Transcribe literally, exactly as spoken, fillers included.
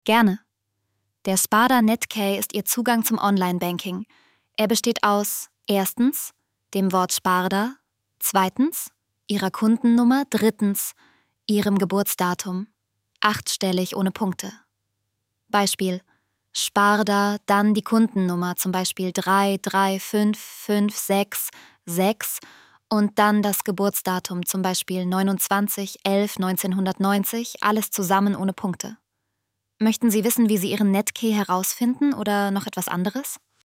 Gerne. Der Sparda Netcare ist Ihr Zugang zum Online-Banking. Er besteht aus erstens dem Wort Sparda, zweitens Ihrer Kundennummer, drittens Ihrem Geburtsdatum, achtstellig ohne Punkte. Beispiel: Sparda, dann die Kundennummer, zum Beispiel drei drei fünf fünf sechs sechs und dann das Geburtsdatum, zum Beispiel neunundzwanzig elf neunzehnhundertneunzig, alles zusammen ohne Punkte. Möchten Sie wissen, wie Sie Ihren Netcare herausfinden oder noch etwas anderes?